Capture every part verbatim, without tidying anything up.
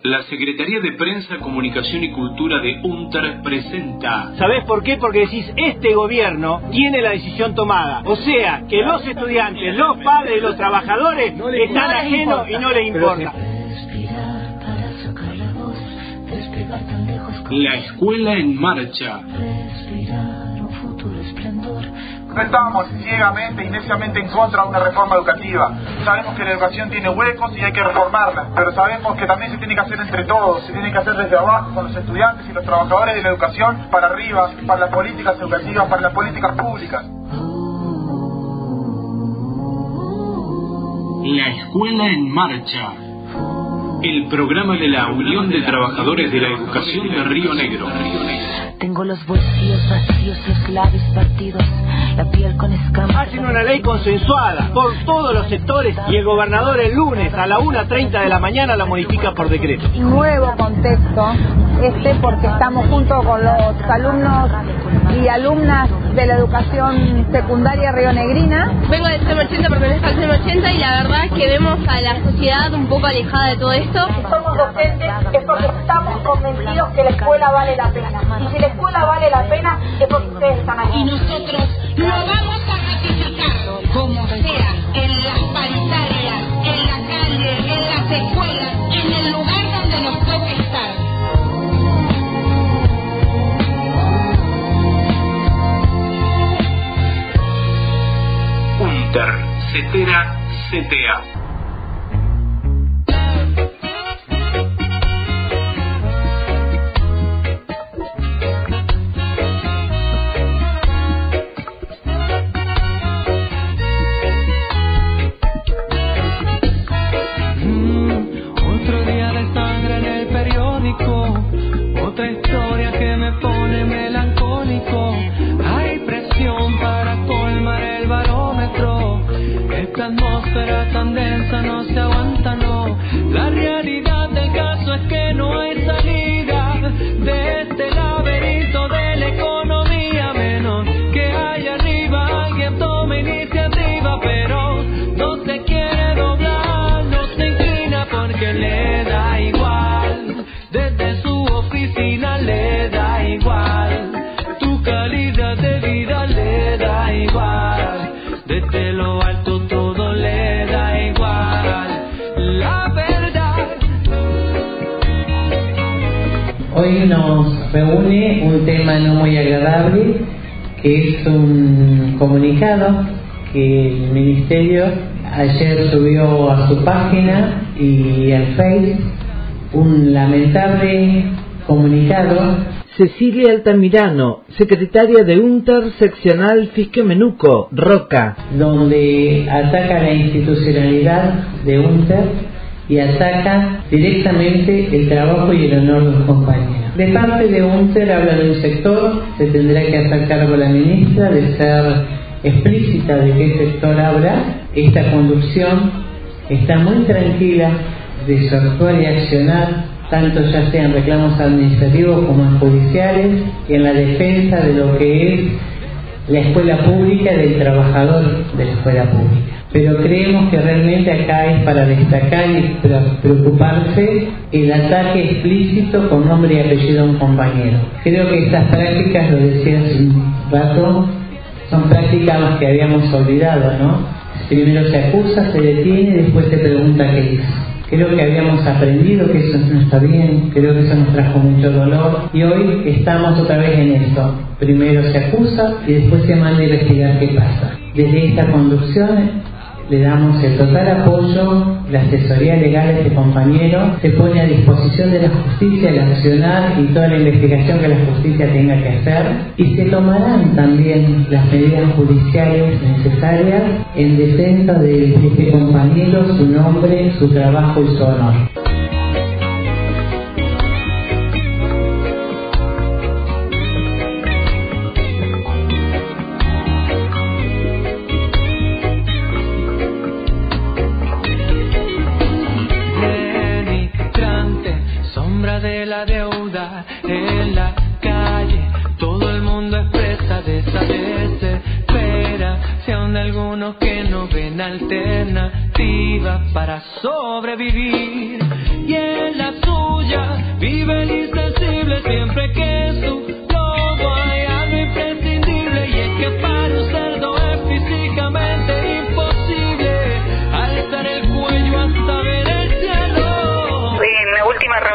La Secretaría de Prensa, Comunicación y Cultura de UNTER presenta... ¿Sabés por qué? Porque decís, este gobierno tiene la decisión tomada. O sea, que los estudiantes, los padres, los trabajadores están ajenos y no les importa. La Escuela en Marcha. No estábamos ciegamente y neciamente en contra de una reforma educativa. Sabemos que la educación tiene huecos y hay que reformarla, pero sabemos que también se tiene que hacer entre todos, se tiene que hacer desde abajo, con los estudiantes y los trabajadores de la educación, para arriba, para las políticas educativas, para las políticas públicas. La Escuela en Marcha. El programa de la Unión de Trabajadores de la Educación de Río Negro. Tengo los bolsillos vacíos, los labios partidos, la piel con escamas. Hacen una ley consensuada por todos los sectores y el gobernador el lunes a la una treinta de la mañana la modifica por decreto. Nuevo contexto este porque estamos junto con los alumnos y alumnas de la educación secundaria rionegrina. Vengo del C E M ochenta, pertenezco al C E M ochenta y la verdad que vemos a la sociedad un poco alejada de todo esto. Si somos docentes es porque estamos convencidos que la escuela vale la pena. Y si la escuela vale la pena es porque ustedes están aquí. Y nosotros lo vamos a ratificar, como sea, en las paritarias, en la calle, en las escuelas, en el lugar donde nos toque estar. UNTER, CETERA, C T A. Otra historia que me pone melancólico. Hay presión para colmar el barómetro. Esta atmósfera tan densa no se aguanta, no. La realidad del caso es que no hay salida de este laberinto de la economía, menos que haya arriba alguien tome iniciativa, pero no se quiere doblar, no se inclina porque le da igual. Desde su oficina le da igual, tu calidad de vida le da igual, desde lo alto todo le da igual, la verdad. Hoy nos reúne un tema no muy agradable, que es un comunicado que el Ministerio ayer subió a su página y al Face, un lamentable comunicado. Cecilia Altamirano, secretaria de UNTER seccional Fisquemenuco, Roca, donde ataca la institucionalidad de UNTER y ataca directamente el trabajo y el honor de los compañeros. De parte de UNTER habla de un sector, se tendrá que hacer cargo la ministra de ser explícita de qué sector habla. Esta conducción está muy tranquila de su actuar y accionar, tanto ya sean reclamos administrativos como en judiciales, y en la defensa de lo que es la escuela pública y del trabajador de la escuela pública. Pero creemos que realmente acá es para destacar y preocuparse el ataque explícito con nombre y apellido a un compañero. Creo que estas prácticas, lo decía hace un rato, son prácticas que habíamos olvidado, ¿no? Primero se acusa, se detiene y después se pregunta qué hizo. Creo que habíamos aprendido que eso no está bien, creo que eso nos trajo mucho dolor y hoy estamos otra vez en esto. Primero se acusa y después se manda a investigar qué pasa. Desde esta conducción le damos el total apoyo, la asesoría legal de este compañero se pone a disposición de la justicia el accionar y toda la investigación que la justicia tenga que hacer, y se tomarán también las medidas judiciales necesarias en defensa de este compañero, su nombre, su trabajo y su honor. De la deuda en la calle, todo el mundo expresa de esa desesperación de algunos que no ven alternativa para sobrevivir, y en la suya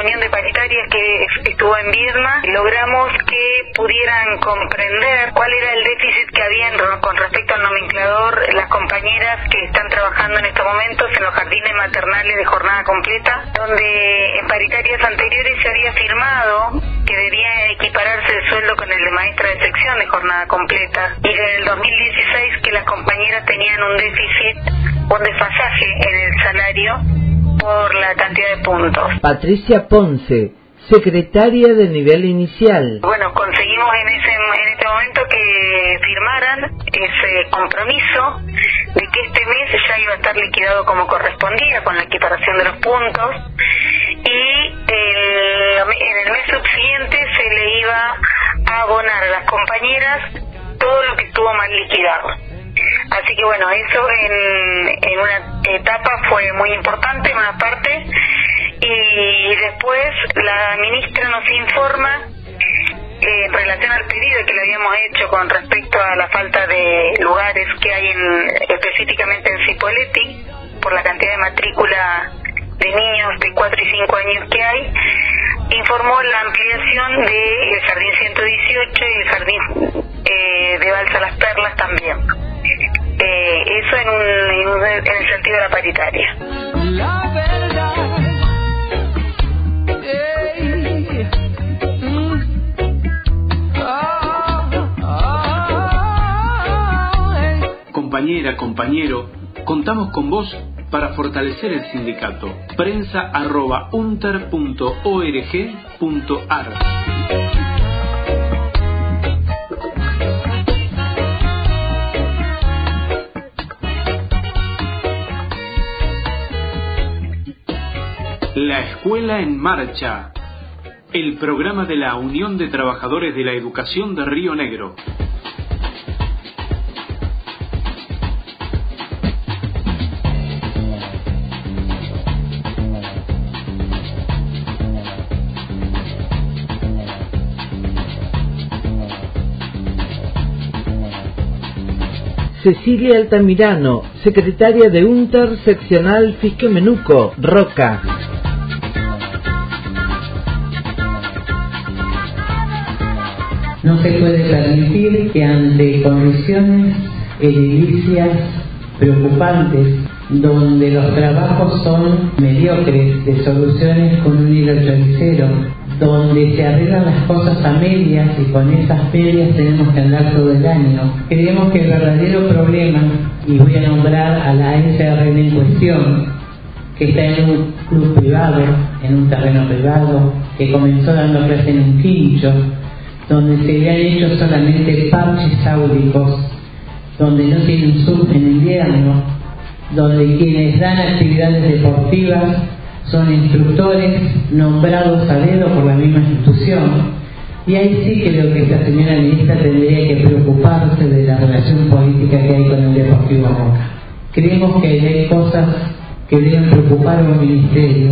reunión de paritarias que estuvo en Viedma, logramos que pudieran comprender cuál era el déficit que había con respecto al nomenclador las compañeras que están trabajando en estos momentos en los jardines maternales de jornada completa, donde en paritarias anteriores se había firmado que debía equipararse el sueldo con el de maestra de sección de jornada completa, y desde el dos mil dieciséis que las compañeras tenían un déficit, un desfasaje en el salario por la cantidad de puntos. Patricia Ponce, secretaria de nivel inicial. Bueno, conseguimos en ese en este momento que firmaran ese compromiso de que este mes ya iba a estar liquidado como correspondía con la equiparación de los puntos, y el, en el mes subsiguiente se le iba a abonar a las compañeras todo lo que estuvo mal liquidado. Así que bueno, eso en, en una etapa fue muy importante en una parte, y después la ministra nos informa eh, en relación al pedido que le habíamos hecho con respecto a la falta de lugares que hay en, específicamente en Cipolletti, por la cantidad de matrícula de niños de cuatro y cinco años que hay. Informó la ampliación del Jardín ciento dieciocho y el Jardín eh, de Balsa Las Perlas también. Eh, eso en, un, en, un, en el sentido de la paritaria. La verdad. Hey. Mm. Ah, ah, hey. Compañera, compañero, contamos con vos para fortalecer el sindicato. Prensa arroba unter punto org punto ar. La Escuela en Marcha, el programa de la Unión de Trabajadores de la Educación de Río Negro. Cecilia Altamirano, secretaria de UNTER seccional Fisquemenuco, Roca. No se puede permitir que ante condiciones edilicias preocupantes, donde los trabajos son mediocres, de soluciones con un hilo choricero, donde se arreglan las cosas a medias y con esas medias tenemos que andar todo el año. Creemos que el verdadero problema, y voy a nombrar a la S R N en cuestión, que está en un club privado, en un terreno privado, que comenzó dando clase en un quincho, donde se le han hecho solamente parches áuricos, donde no tienen sub en invierno, donde quienes dan actividades deportivas son instructores nombrados a dedo por la misma institución, y ahí sí creo que esta señora ministra tendría que preocuparse de la relación política que hay con el Deportivo Roca. Creemos que hay cosas que deben preocupar a un ministerio,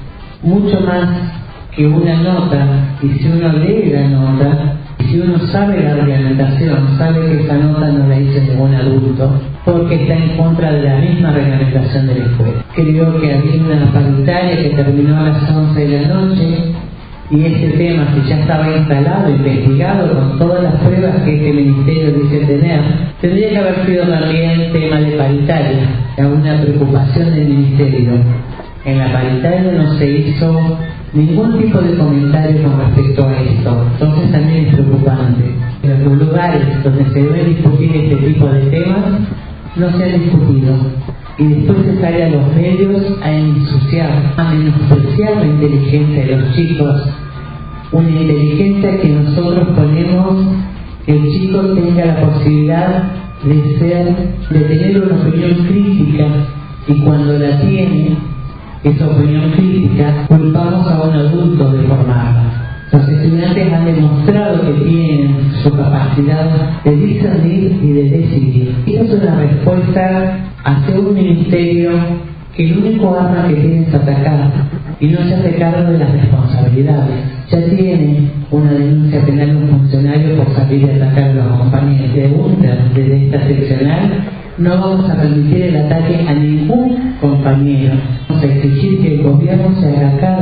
mucho más que una nota, y si uno lee la nota, y si uno sabe la reglamentación, sabe que esa nota no la hizo ningún adulto, porque está en contra de la misma reglamentación de la escuela. Creo que había una paritaria que terminó a las once de la noche, y este tema, que ya estaba instalado, investigado con todas las pruebas que este ministerio dice tener, tendría que haber sido también tema de paritaria, una preocupación del ministerio. En la paritaria no se hizo ningún tipo de comentario con respecto a esto, entonces también es preocupante. En los lugares donde se debe discutir este tipo de temas no se han discutido, y después se sale a los medios a ensuciar, a menospreciar la inteligencia de los chicos, una inteligencia que nosotros ponemos que el chico tenga la posibilidad de ser, de tener una opinión crítica, y cuando la tiene, esa opinión crítica, culpamos a un adulto de formarla. Los estudiantes han demostrado que tienen su capacidad de discernir y de decidir. Y es una respuesta hacia un ministerio que el único arma que tiene es atacar y no se hace cargo de las responsabilidades. Ya tiene una denuncia penal de un funcionario por salir a atacar a los compañeros de UNTER desde esta seccional. No vamos a permitir el ataque a ningún compañero. Vamos a exigir que el gobierno se haga cargo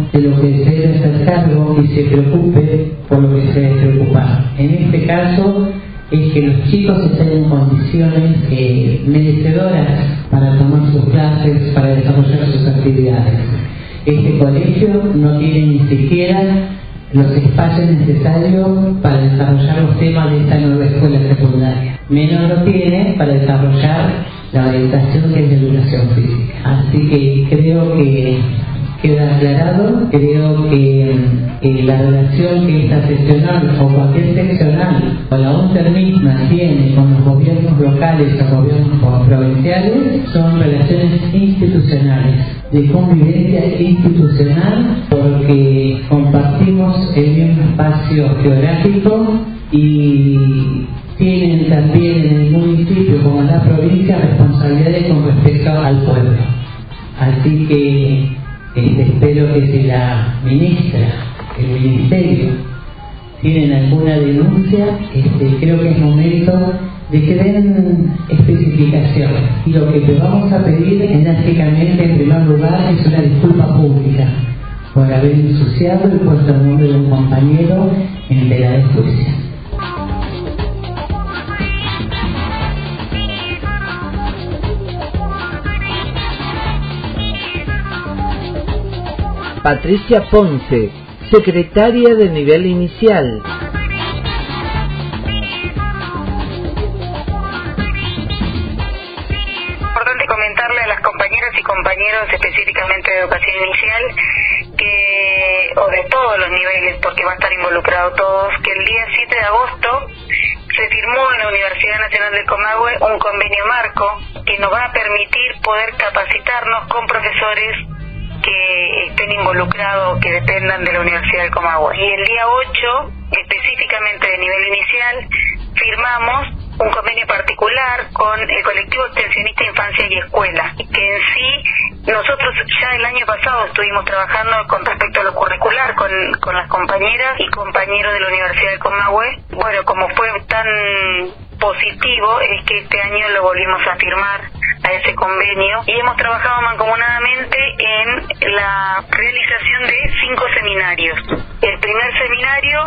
de lo que se debe hacer cargo y se preocupe por lo que se debe preocupar. En este caso es que los chicos estén en condiciones eh, merecedoras para tomar sus clases, para desarrollar sus actividades. Este colegio no tiene ni siquiera los espacios necesarios para desarrollar los temas de esta nueva escuela secundaria. Menos lo tiene para desarrollar la orientación que es la educación física. Así que creo que queda aclarado, creo que, que la relación que esta seccional o cualquier seccional o la UNTER misma tiene con los gobiernos locales o gobiernos provinciales son relaciones institucionales, de convivencia institucional, porque compartimos el mismo espacio geográfico y tienen también en el municipio como en la provincia responsabilidades con respecto al pueblo. Así que este, espero que si la ministra, el ministerio, tienen alguna denuncia, este, creo que es momento de que den especificaciones. Y lo que te vamos a pedir enérgicamente en primer lugar es una disculpa pública por haber ensuciado y puesto el nombre de un compañero en tela de juicio. Patricia Ponce, secretaria de nivel inicial. Importante comentarle a las compañeras y compañeros específicamente de educación inicial que, o de todos los niveles, porque va a estar involucrado todos, que el día siete de agosto se firmó en la Universidad Nacional del Comahue un convenio marco que nos va a permitir poder capacitarnos con profesores que estén involucrados, que dependan de la Universidad del Comahue. Y el día ocho, específicamente de nivel inicial, firmamos un convenio particular con el colectivo extensionista Infancia y Escuela, que en sí nosotros ya el año pasado estuvimos trabajando con respecto a lo curricular con, con las compañeras y compañeros de la Universidad del Comahue. Bueno, como fue tan positivo es que este año lo volvimos a firmar a ese convenio y hemos trabajado mancomunadamente en la realización de cinco seminarios. El primer seminario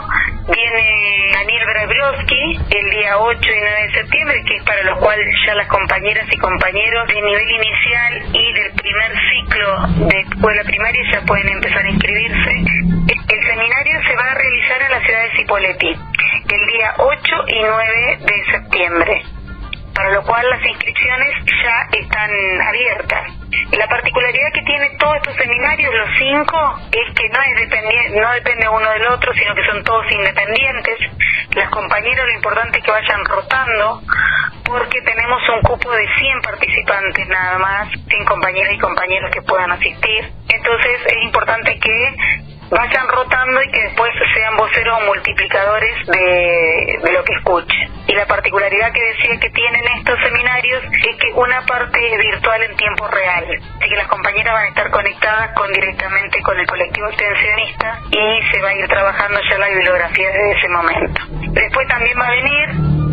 viene Daniel Brabrowski el día ocho y nueve de septiembre, que es para lo cual ya las compañeras y compañeros de nivel inicial y del primer ciclo de escuela primaria ya pueden empezar a inscribirse. El seminario se va a realizar en la ciudad de Cipolletti el día ocho y nueve de septiembre, para lo cual las inscripciones ya están abiertas. La particularidad que tiene todos estos seminarios, los cinco, es que no es dependiente, no depende uno del otro, sino que son todos independientes. Las compañeras, lo importante es que vayan rotando, porque tenemos un cupo de cien participantes nada más, cien compañeras y compañeros que puedan asistir. Entonces es importante que vayan rotando y que después sean voceros o multiplicadores de, de lo que escuchen. Y la particularidad que decía que tienen estos seminarios es que una parte es virtual en tiempo real, así que las compañeras van a estar conectadas con directamente con el colectivo extensionista y se va a ir trabajando ya la bibliografía desde ese momento. Después también va a venir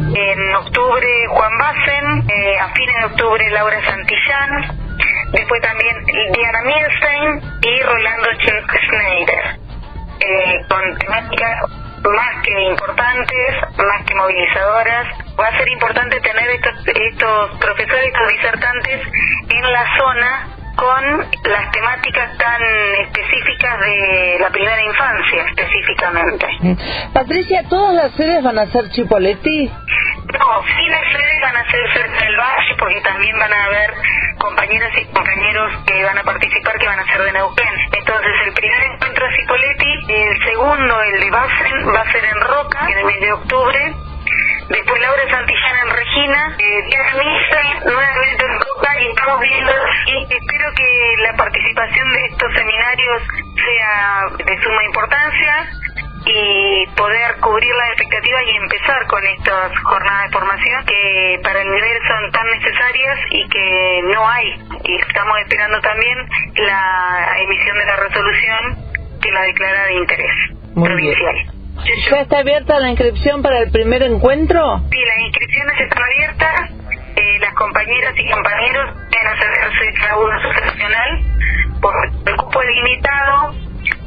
en octubre Juan Bassen, eh, a fines de octubre Laura Santillán, después también Diana Milstein y Rolando Schneider, eh, con temáticas más que importantes, más que movilizadoras. Va a ser importante tener estos, estos profesores, estos disertantes en la zona con las temáticas tan específicas de la primera infancia específicamente. Patricia, ¿todas las sedes van a ser Cipolletti? No, sí, las sedes van a ser cerca del Valle, porque también van a haber compañeras y compañeros que van a participar que van a ser de Neuquén. Entonces el primer encuentro es Cipolletti, el segundo, el de Bassen, va a ser en Roca en el mes de octubre. Después Laura Santillán en Regina, eh, Diana Milstein nuevamente en Roca, y estamos viendo, y espero que la participación de estos seminarios sea de suma importancia y poder cubrir las expectativas y empezar con estas jornadas de formación que para el nivel son tan necesarias y que no hay. Y estamos esperando también la emisión de la resolución que la declara de interés Muy provincial. Bien. ¿Ya está abierta la inscripción para el primer encuentro? Sí, las inscripciones están abiertas. Eh, las compañeras y compañeros deben hacerse cada uno su seccional, porque el cupo es limitado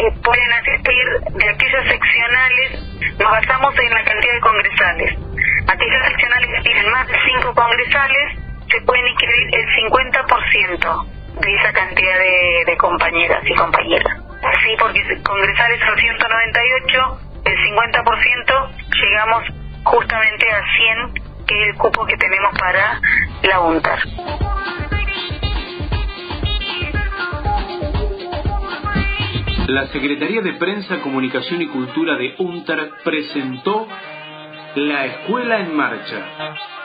eh, pueden asistir de aquellas seccionales. Nos basamos en la cantidad de congresales. Aquellas seccionales que tienen más de cinco congresales se pueden inscribir el cincuenta por ciento de esa cantidad de, de compañeras y compañeras. Sí, porque congresales son ciento noventa y ocho, el cincuenta por ciento llegamos justamente a cien, que es el cupo que tenemos para la UNTER. La Secretaría de Prensa, Comunicación y Cultura de UNTER presentó La Escuela en Marcha.